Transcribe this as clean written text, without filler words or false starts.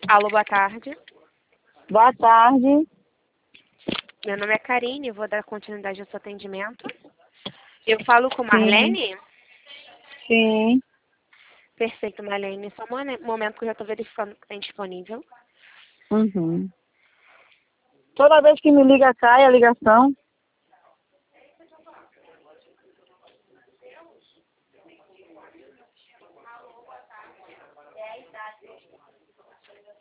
Alô, boa tarde. Boa tarde. Meu nome é Karine, vou dar continuidade ao seu atendimento. Eu falo com Sim, Marlene? sim. Perfeito, Marlene. Só um momento que eu já estou verificando que tem disponível. Uhum. Toda vez que me liga, cai a ligação.